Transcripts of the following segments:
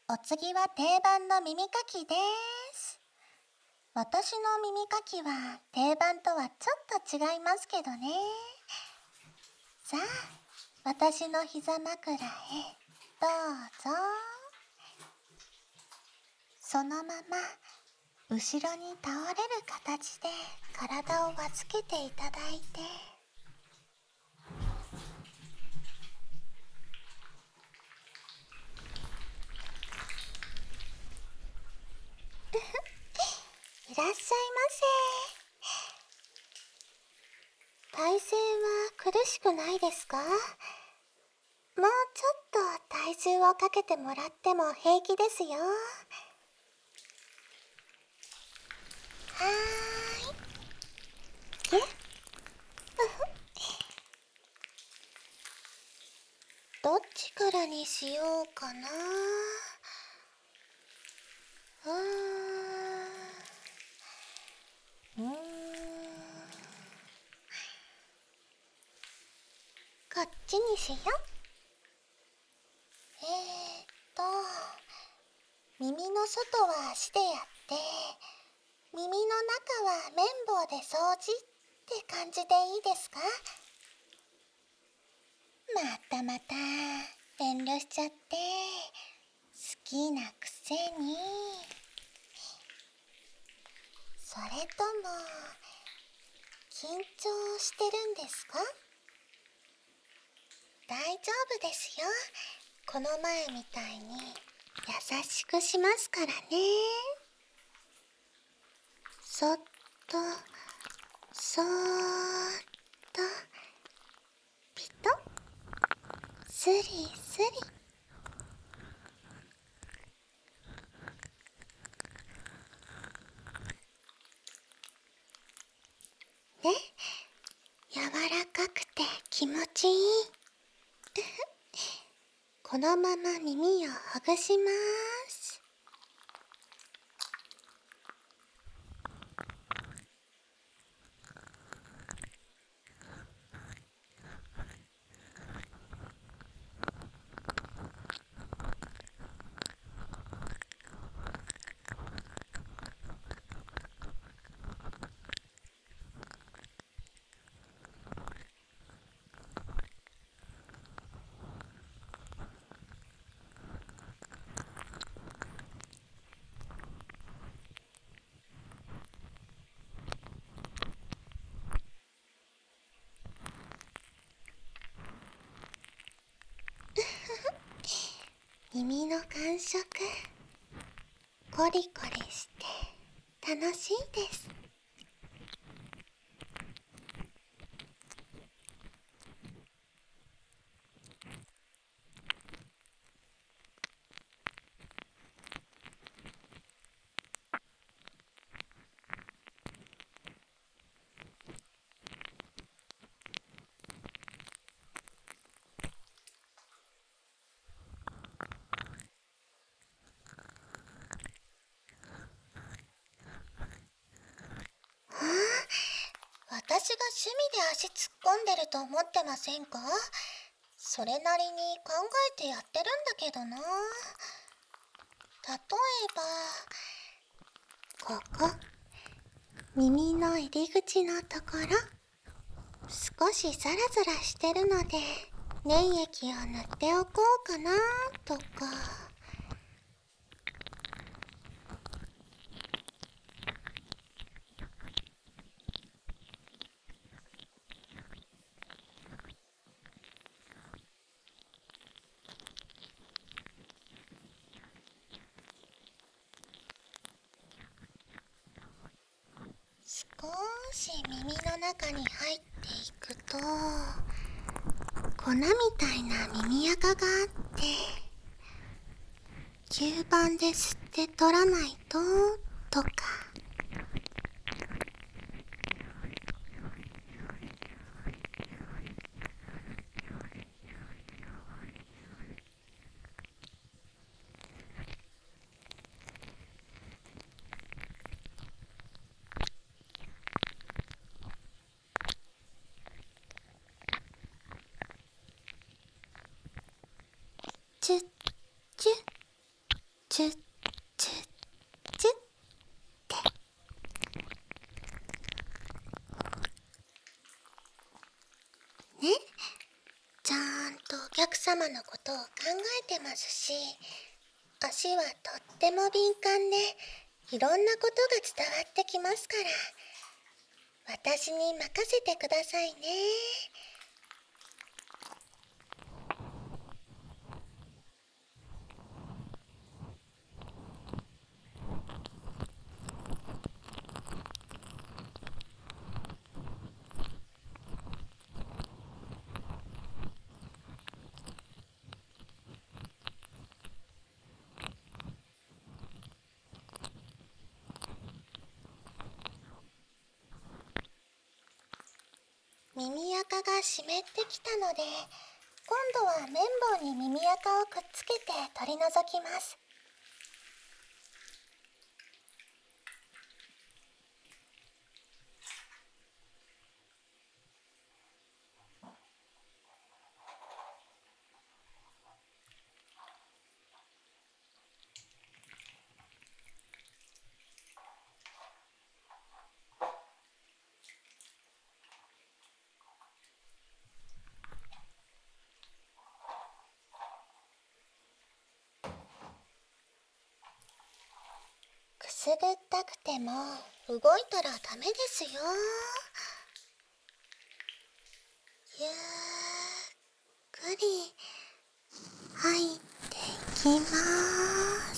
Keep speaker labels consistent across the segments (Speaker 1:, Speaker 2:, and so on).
Speaker 1: お次は定番の耳かきです。私の耳かきは定番とはちょっと違いますけどね。さあ、私の膝枕へどうぞ。そのまま後ろに倒れる形で体を預けていただいて、いらっしゃいませ。体勢は苦しくないですか？もうちょっと体重をかけてもらっても平気ですよ。はーい。どっちからにしようかな。こっちにしよ。耳の外は足でやって、耳の中は綿棒で掃除って感じでいいですか？また遠慮しちゃって、好きなくせに。それとも緊張してるんですか？大丈夫ですよ。この前みたいに優しくしますからね。そっとそーっとピトッ、スリスリ。ね、柔らかくて気持ちいい。このまま耳をほぐします。耳の感触、コリコリして楽しいです。私が趣味で足突っ込んでると思ってませんか？それなりに考えてやってるんだけどな。例えばここ、耳の入り口のところ、少しザラザラしてるので粘液を塗っておこうかなとか。少し耳の中に入っていくと、粉みたいな耳垢があって、吸盤で吸って取らないととか。チュッチュッチュッチュッチュッってね。ちゃんとお客様のことを考えてますし、足はとっても敏感でいろんなことが伝わってきますから、私に任せてくださいね。耳垢が湿ってきたので、今度は綿棒に耳垢をくっつけて取り除きます。くすぐったくても動いたらダメですよ。ゆっくり入っていきます。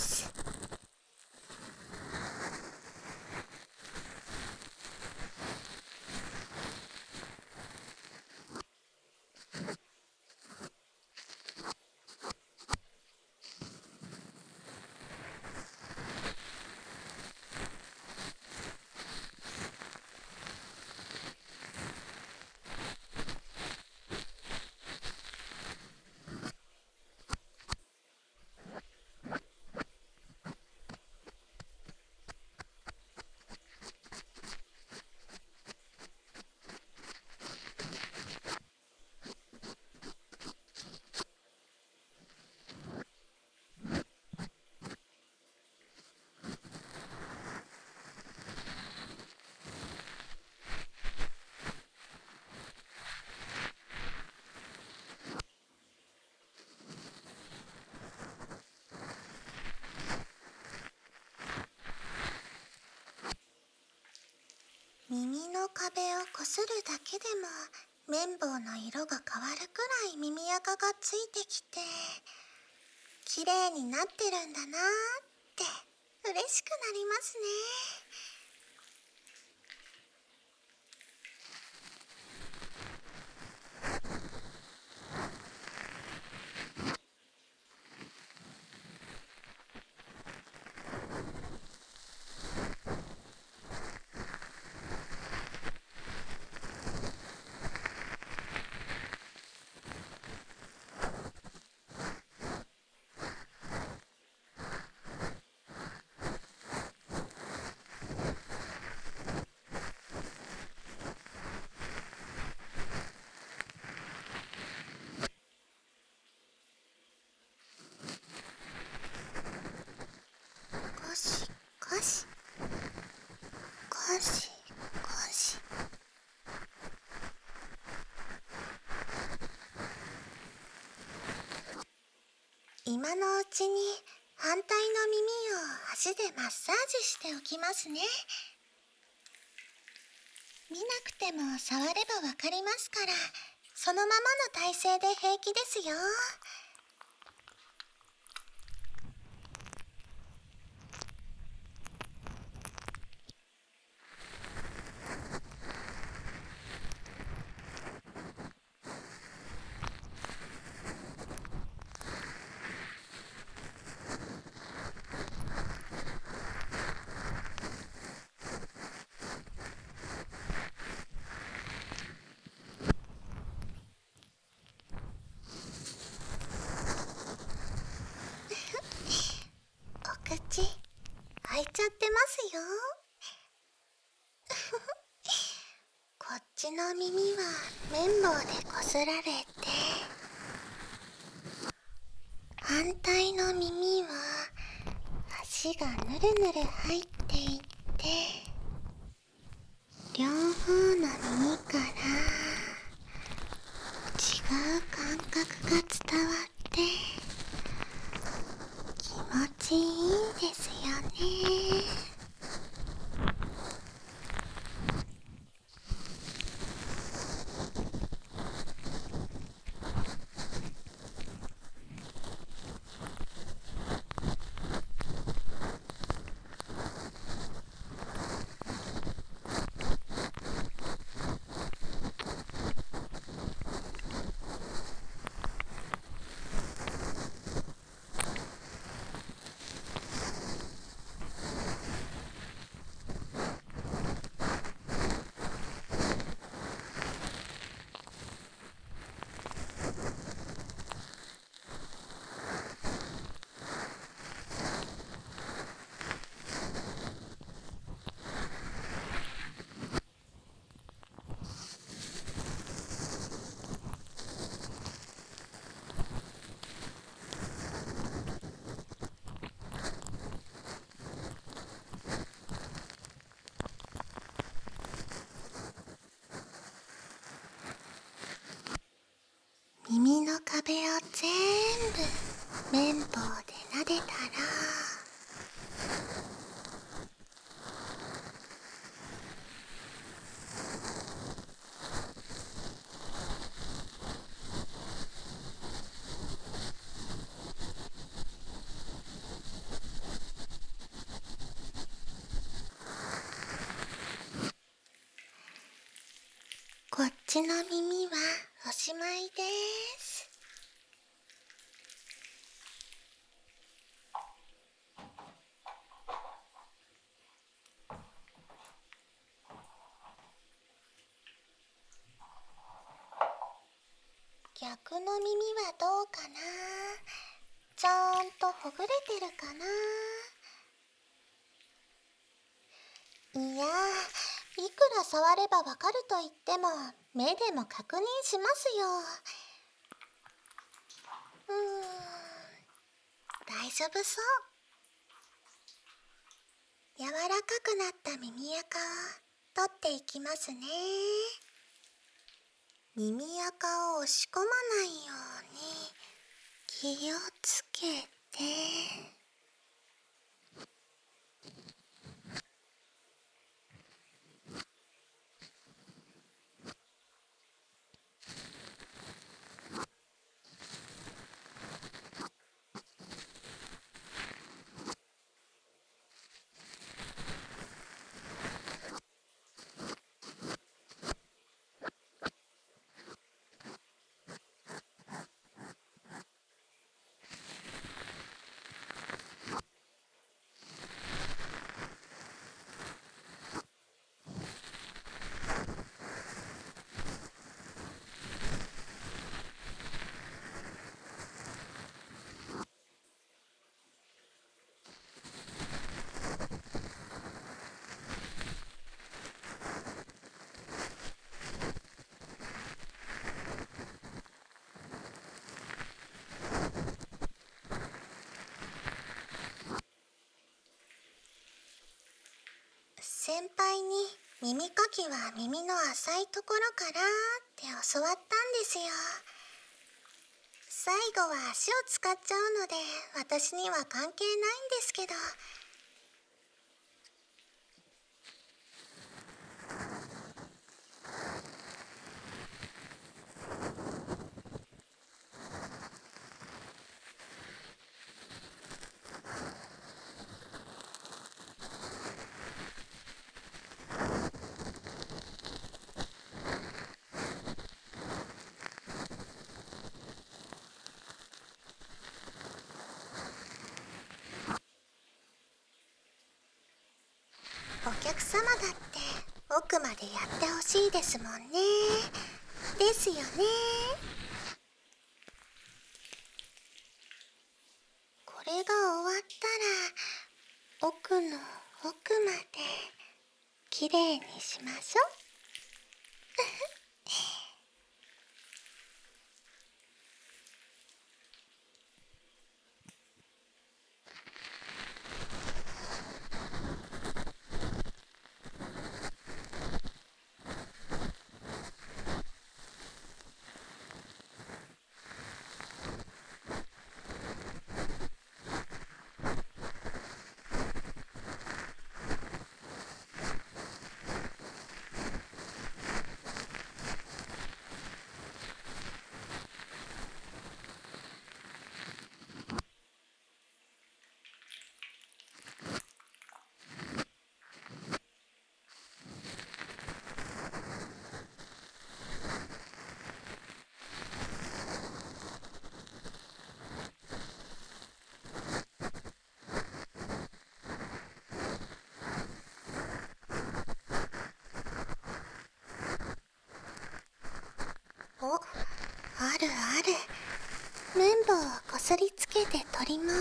Speaker 1: 耳の壁をこするだけでも綿棒の色が変わるくらい耳垢がついてきて、綺麗になってるんだなーって嬉しくなりますね。ゴシゴシゴシゴシ。今のうちに反対の耳を足でマッサージしておきますね。見なくても触ればわかりますから、そのままの体勢で平気ですよ。お口開いちゃってますよ。こっちの耳は綿棒でこすられて、反対の耳は足がぬるぬる入っていって、両方の耳から違う感覚が伝わって気持ちいいですよね。耳の壁を全部綿棒で撫でたら、こっちの耳はおしまいです。逆の耳はどうかな。ちゃんとほぐれてるかな。いや、いくら触ればわかると言っても目でも確認しますよ。大丈夫そう。柔らかくなった耳垢を取っていきますね。耳垢を押し込まないように気をつけて。先輩に耳かきは耳の浅いところからって教わったんですよ。最後は足を使っちゃうので私には関係ないんですけど。お客様だって奥までやってほしいですもんね。ですよね。これが終わったら奥の奥まできれいにしましょう。 るある。綿棒をこすりつけて取ります。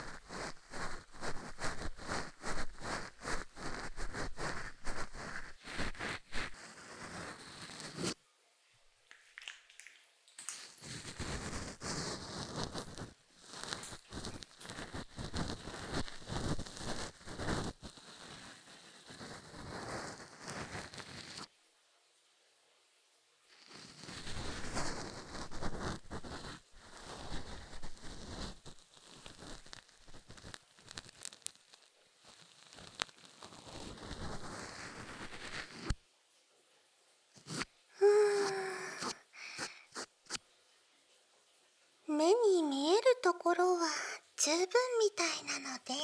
Speaker 1: 目に見えるところは十分みたいなので、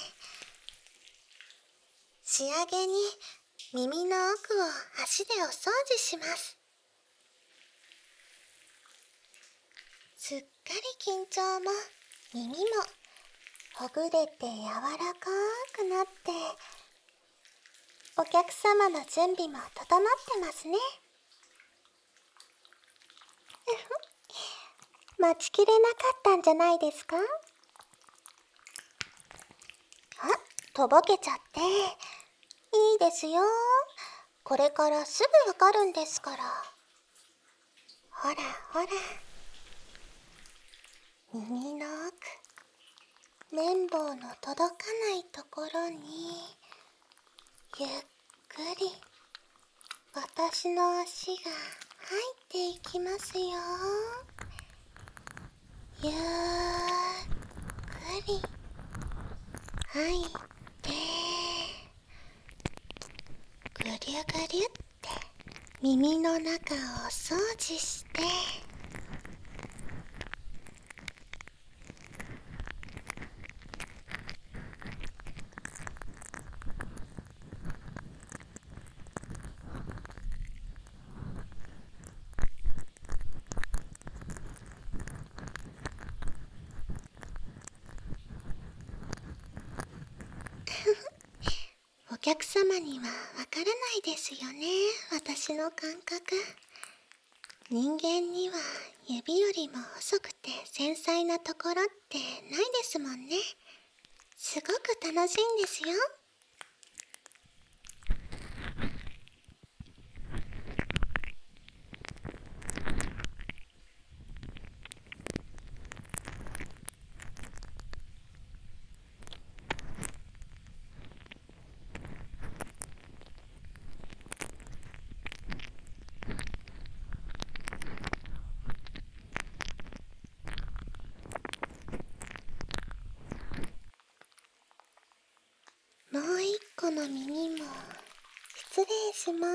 Speaker 1: 仕上げに耳の奥を足でお掃除します。すっかり緊張も耳もほぐれて柔らかくなって、お客様の準備も整ってますね。待ちきれなかったんじゃないですか？あ、とぼけちゃって。いいですよ。これからすぐわかるんですから。ほらほら。耳の奥、綿棒の届かないところに、ゆっくり私の足が入っていきますよ。ゆっくり入って、ぐりゅぐりゅって耳の中をお掃除して、お客様にはわからないですよね、私の感覚。人間には指よりも細くて繊細なところってないですもんね。すごく楽しいんですよ。もう一個の耳も失礼します。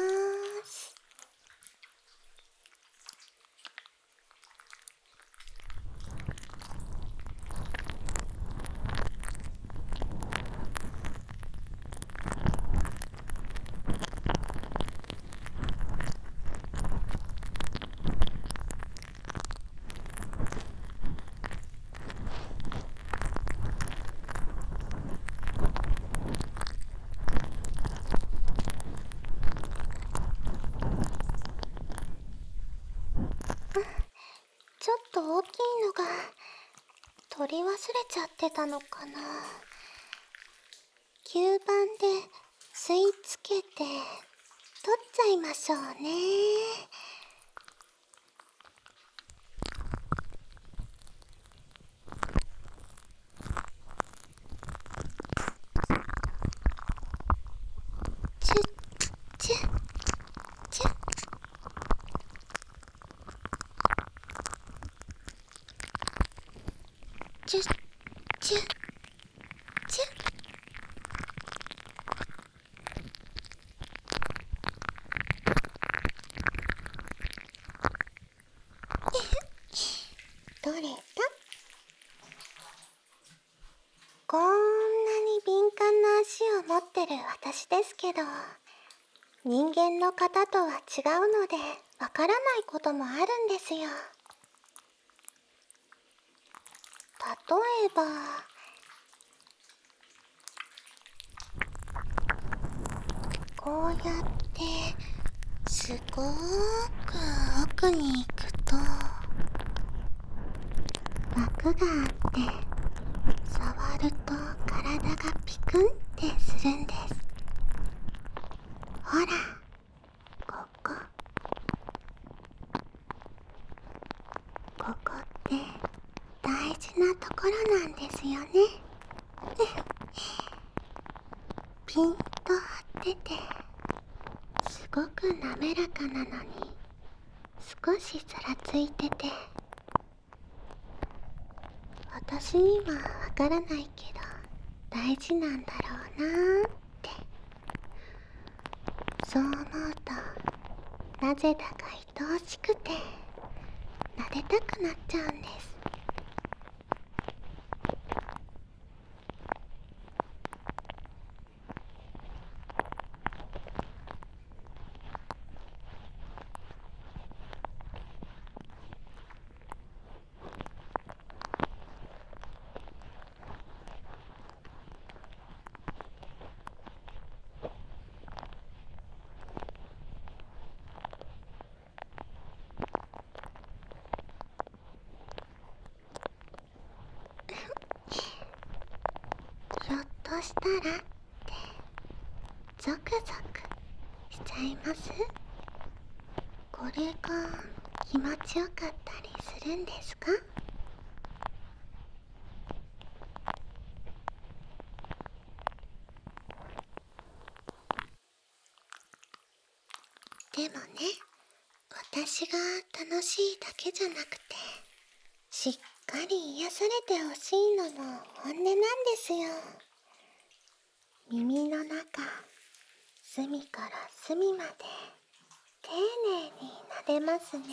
Speaker 1: ちょっと大きいのが取り忘れちゃってたのかな。吸盤で吸い付けて取っちゃいましょうね。チュッチュッチュッ。チュッチュッチュッ。どれだ？こんなに敏感な足を持ってる私ですけど、人間の方とは違うのでわからないこともあるんですよ。例えば、こうやってすごーく奥に行くと、 膜があって触ると体がピクンってするんです。ほら、ここって大事なところなんですよね。ピンと張っててすごく滑らかなのに少しざらついてて、私にはわからないけど大事なんだろうなーって。そう思うとなぜだか愛おしくて撫でたくなっちゃうんです。ひょっとしたらってゾクゾクしちゃいます？これが気持ちよかったりするんですか？でもね、私が楽しいだけじゃなくてしっかり癒されてほしいのも本音なんですよ。耳の中、隅から隅まで丁寧に撫でますね。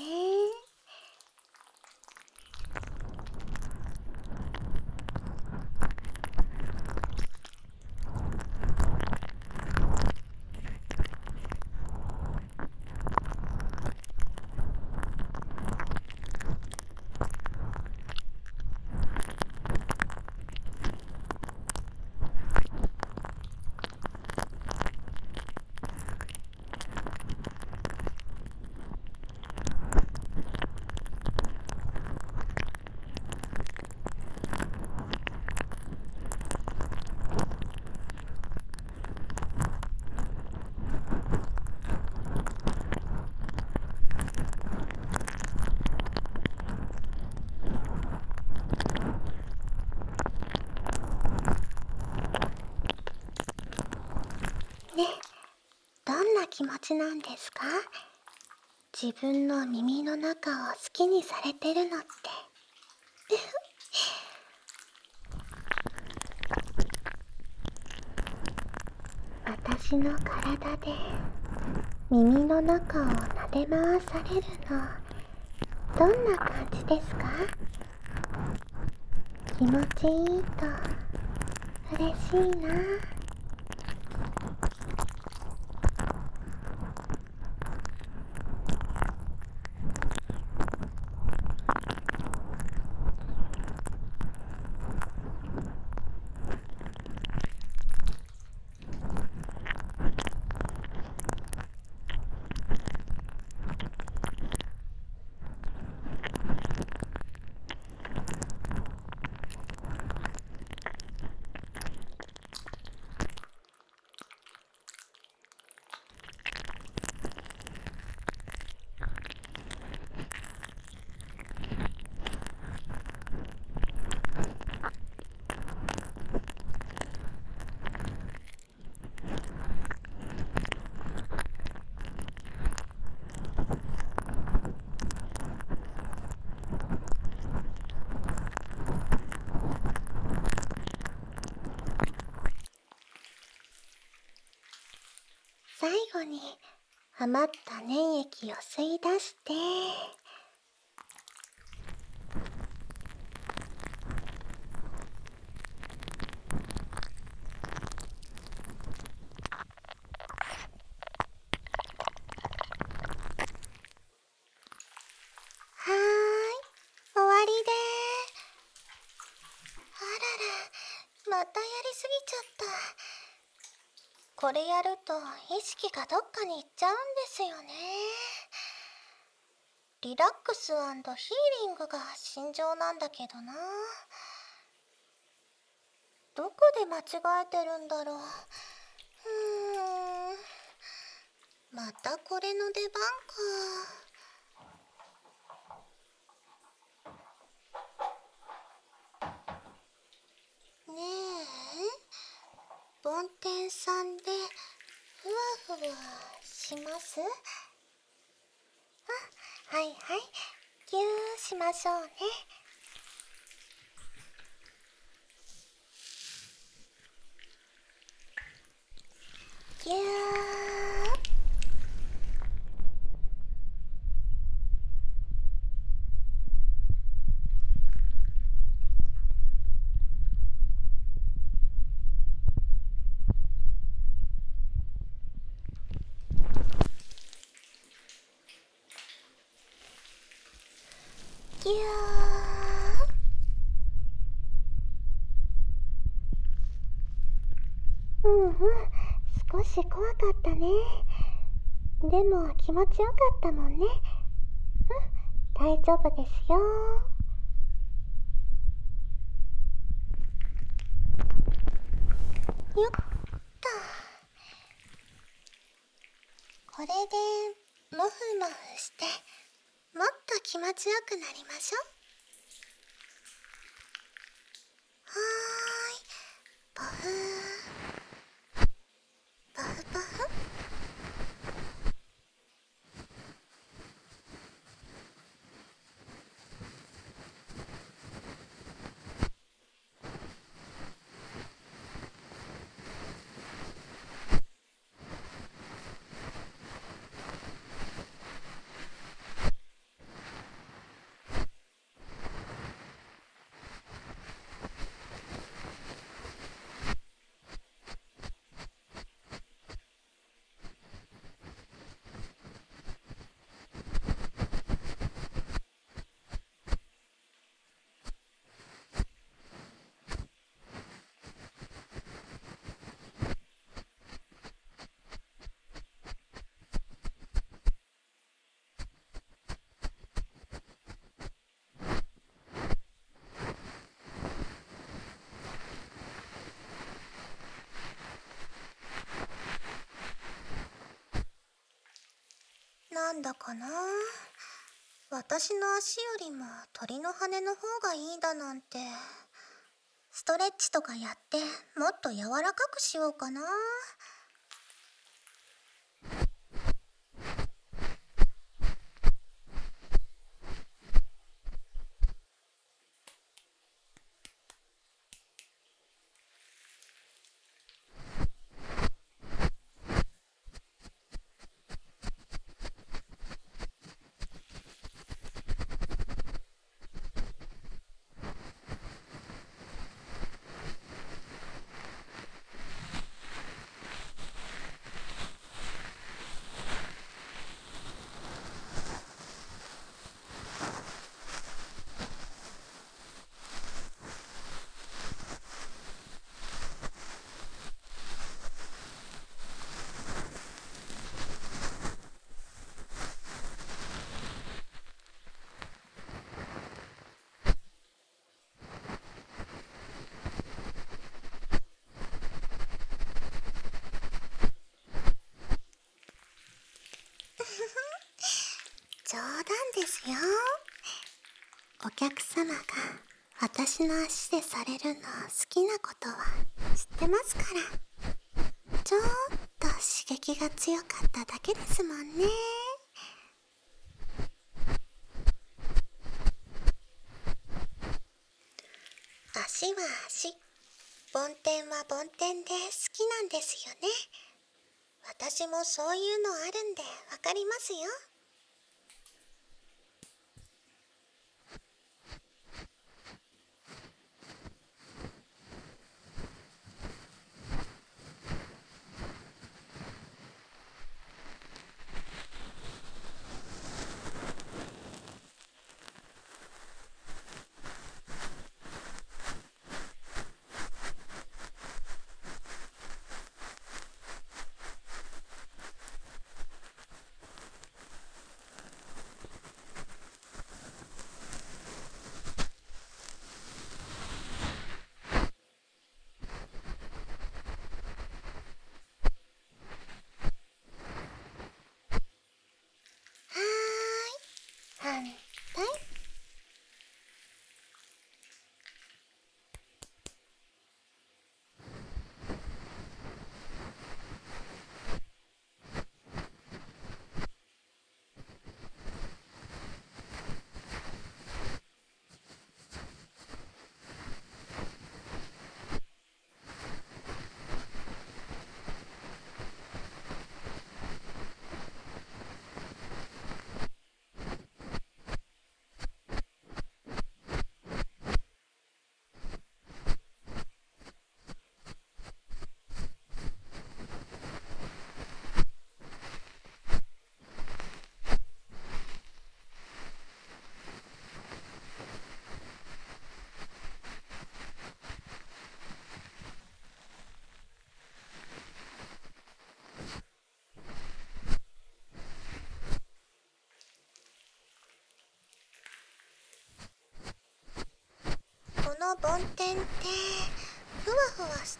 Speaker 1: ね、どんな気持ちなんですか？自分の耳の中を好きにされてるのって。私の体で耳の中を撫で回されるの、どんな感じですか？気持ちいいと嬉しいな。最後に余った粘液を吸い出して、はーい、終わりでーす。あらら、またやりすぎちゃった。これやると意識がどっかに行っちゃうんですよね。 リラックス&ヒーリングが信条なんだけどな。どこで間違えてるんだろう。またこれの出番か。ねえ、梵天さんでふわふわします？あ、はいはい、ぎゅーしましょうね。ぎゅー。ぎゅー。少し怖かったね。でも気持ちよかったもんね。大丈夫ですよ。よっと。これでモフモフしてもっと気持ちよくなりましょう。はーい、ポフー、ポフポフ。なんだかな、私の足よりも鳥の羽の方がいいだなんて。ストレッチとかやってもっと柔らかくしようかな。冗談ですよ。お客様が私の足でされるの好きなことは知ってますから。ちょっと刺激が強かっただけですもんね。足は足、梵天は梵天で好きなんですよね。私もそういうのあるんでわかりますよ。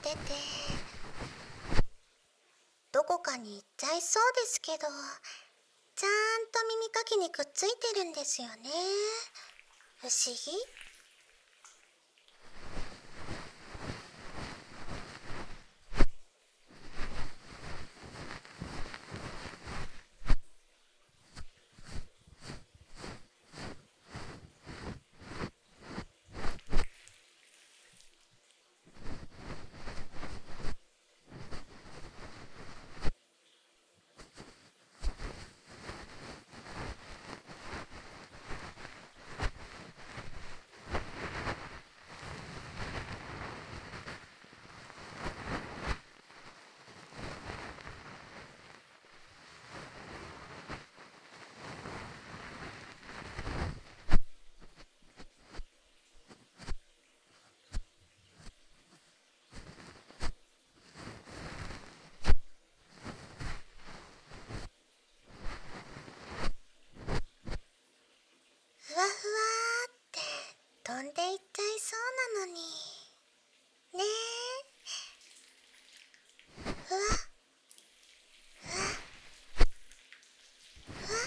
Speaker 1: てて、どこかに行っちゃいそうですけど、ちゃんと耳かきにくっついてるんですよね。不思議。ふわふわーって飛んでいっちゃいそうなのにねえ。ふわふわふわ。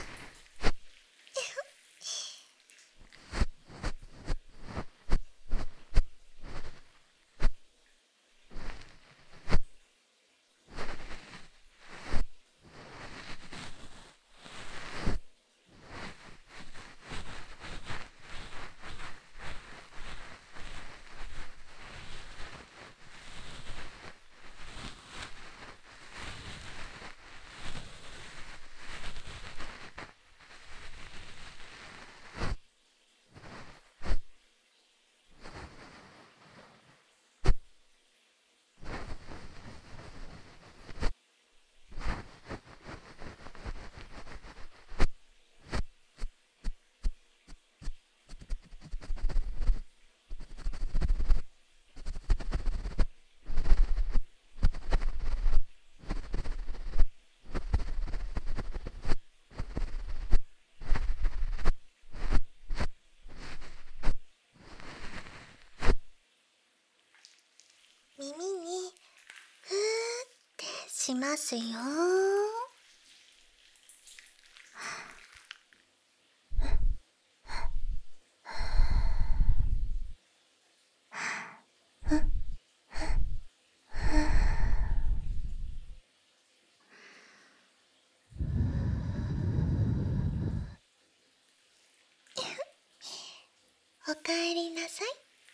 Speaker 1: 耳にふーってしますよ。おかえりなさい。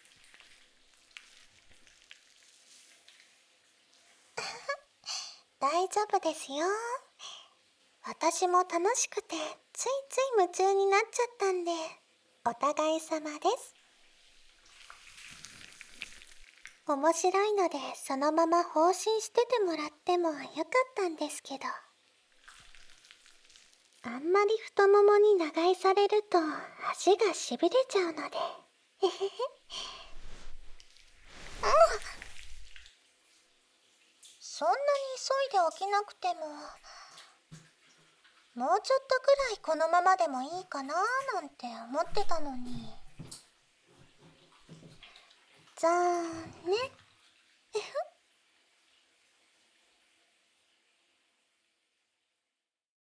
Speaker 1: 大丈夫ですよ。私も楽しくてついつい夢中になっちゃったんで、お互い様です。面白いのでそのまま放心しててもらってもよかったんですけど、あんまり太ももに長居されると足がしびれちゃうので。へへへ。そんなに急いで起きなくても、もうちょっとくらいこのままでもいいかななんて思ってたのに。残念。